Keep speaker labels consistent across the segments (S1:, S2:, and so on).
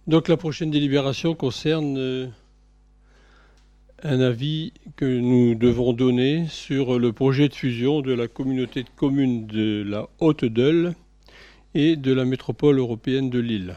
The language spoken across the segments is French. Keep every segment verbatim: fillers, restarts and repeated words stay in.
S1: Donc la prochaine délibération concerne euh, un avis que nous devons donner sur le projet de fusion de la communauté de communes de la Haute-Deule et de la métropole européenne de Lille.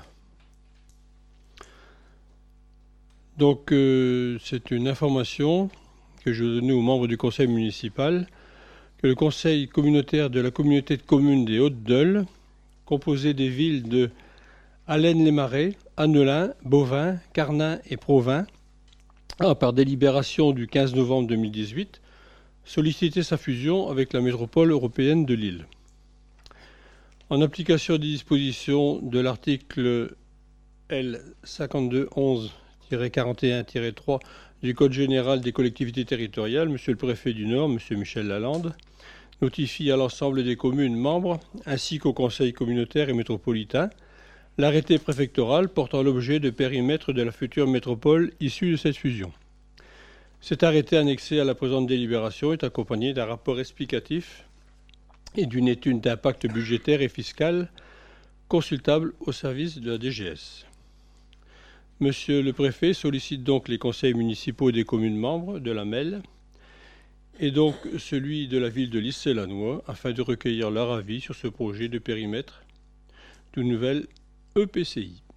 S1: Donc euh, c'est une information que je vais donner aux membres du conseil municipal que le conseil communautaire de la communauté de communes des Hautes-Deules, composé des villes de Allennes-les-Marais, Annelin, Bovin, Carnin et Provins, a, par délibération du quinze novembre deux mille dix-huit, sollicité sa fusion avec la métropole européenne de Lille. En application des dispositions de l'article L cinquante-deux onze tiret quarante et un tiret trois du Code général des collectivités territoriales, Monsieur le préfet du Nord, Monsieur Michel Lalande, notifie à l'ensemble des communes membres, ainsi qu'au conseil communautaire et métropolitain, l'arrêté préfectoral portant l'objet de périmètre de la future métropole issue de cette fusion. Cet arrêté annexé à la présente délibération est accompagné d'un rapport explicatif et d'une étude d'impact budgétaire et fiscal consultable au service de la D G S. Monsieur le préfet sollicite donc les conseils municipaux des communes membres de la M E L et donc celui de la ville de Lys-Sélannois afin de recueillir leur avis sur ce projet de périmètre d'une nouvelle E P C I.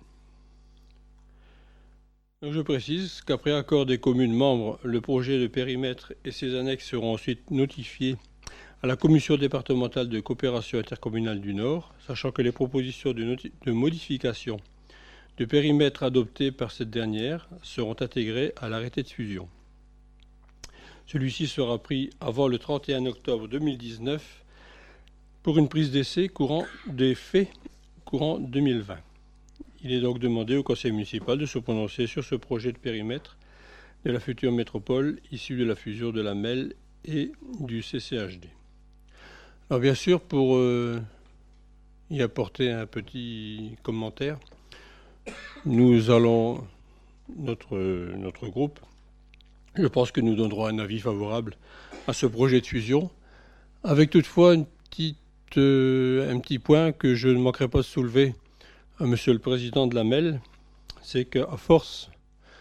S1: Donc je précise qu'après accord des communes membres, le projet de périmètre et ses annexes seront ensuite notifiés à la commission départementale de coopération intercommunale du Nord, sachant que les propositions de, de modification de périmètre adoptées par cette dernière seront intégrées à l'arrêté de fusion. Celui-ci sera pris avant le trente et un octobre deux mille dix-neuf pour une prise d'essai courant des faits courant deux mille vingt. Il est donc demandé au conseil municipal de se prononcer sur ce projet de périmètre de la future métropole issue de la fusion de la M E L et du C C H D. Alors bien sûr, pour euh, y apporter un petit commentaire, nous allons, notre, notre groupe, je pense que nous donnerons un avis favorable à ce projet de fusion, avec toutefois une petite, euh, un petit point que je ne manquerai pas de soulever à Monsieur le Président de la M E L, c'est qu'à force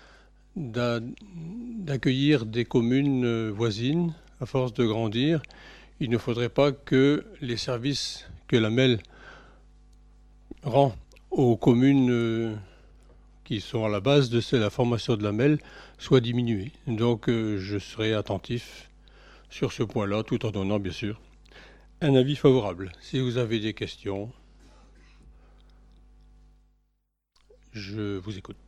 S1: d'accueillir des communes voisines, à force de grandir, il ne faudrait pas que les services que la M E L rend aux communes qui sont à la base de la formation de la M E L soient diminués. Donc euh, je serai attentif sur ce point-là, tout en donnant bien sûr un avis favorable. Si vous avez des questions, je vous écoute.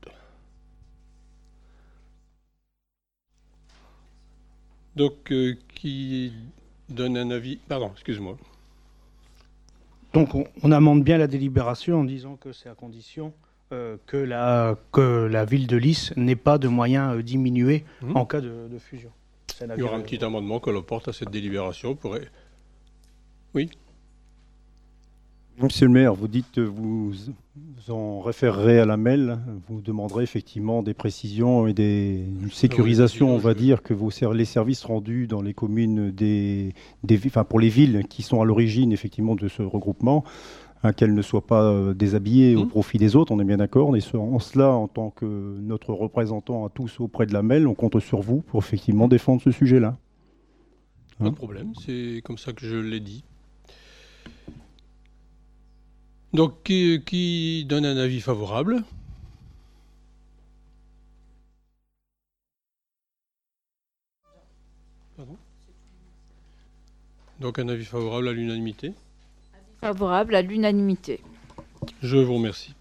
S1: Donc euh, qui donne un avis... Pardon, excuse-moi.
S2: Donc on, on amende bien la délibération en disant que c'est à condition euh, que, la, que la ville de Lys n'ait pas de moyens euh, diminués mmh. en cas de, de fusion.
S1: Il y aura un petit amendement que l'on porte à cette délibération. Pour... Oui.
S3: Monsieur le maire, vous dites que vous, vous en référerez à la M E L, vous demanderez effectivement des précisions et des, une sécurisation, on va dire, que vos, les services rendus dans les communes, des, des, enfin pour les villes qui sont à l'origine effectivement de ce regroupement, hein, qu'elles ne soient pas euh, déshabillées mmh. au profit des autres, on est bien d'accord. Et en cela, en tant que notre représentant à tous auprès de la M E L, on compte sur vous pour effectivement défendre ce sujet-là.
S1: Pas hein de problème, c'est comme ça que je l'ai dit. Donc, qui, qui donne un avis favorable? Pardon? Donc, un avis favorable à l'unanimité?
S4: Favorable à l'unanimité.
S1: Je vous remercie.